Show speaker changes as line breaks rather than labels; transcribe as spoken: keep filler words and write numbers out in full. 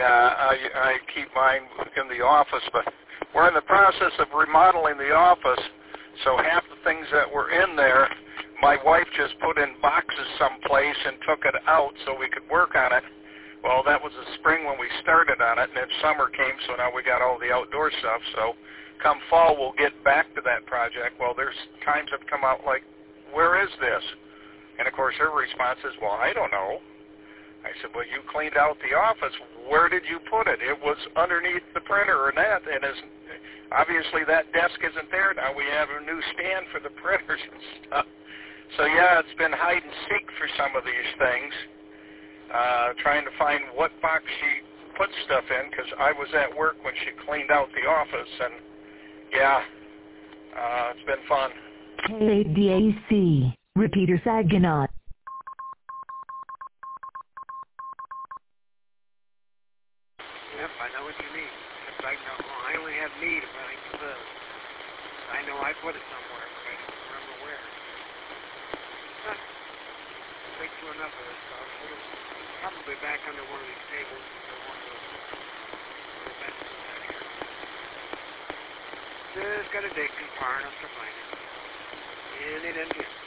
Yeah, I, I keep mine in the office, but we're in the process of remodeling the office, so half the things that were in there, my wife just put in boxes someplace and took it out so we could work on it. Well, that was the spring when we started on it, and then summer came, so now we got all the outdoor stuff. So come fall, we'll get back to that project. Well, there's times have come out like, where is this? And, of course, her response is, well, I don't know. I said, well, you cleaned out the office. Where did you put it? It was underneath the printer and that, and is, obviously that desk isn't there now. We have a new stand for the printers and stuff. So, yeah, it's been hide and seek for some of these things, uh, trying to find what box she put stuff in, because I was at work when she cleaned out the office, and, yeah, uh, it's been fun.
K A D A C, Repeater Saginaw.
Yep, I know what you mean. Except I know I only have need of running to live. I know I put it somewhere, but I don't remember where. Huh. Way too enough of this stuff. It's probably back under one of these tables or one of those little benches back here. Just gotta dig too far enough to find it. And it ended.